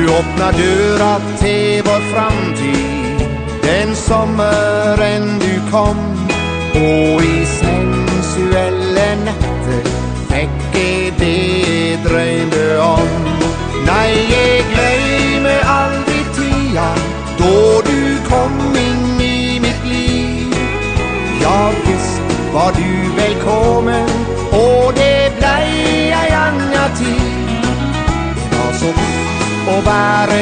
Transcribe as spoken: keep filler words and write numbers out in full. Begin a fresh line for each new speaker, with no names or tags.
åpna døra til vår framtid den sommeren du kom, og i sensuelle netter fikk jeg det jeg drømte om. Nei, jeg glemmer aldri tida da du kom inn i mitt liv. Ja, visst var du velkommen, og det blei ei anna tid. Det var så godt å være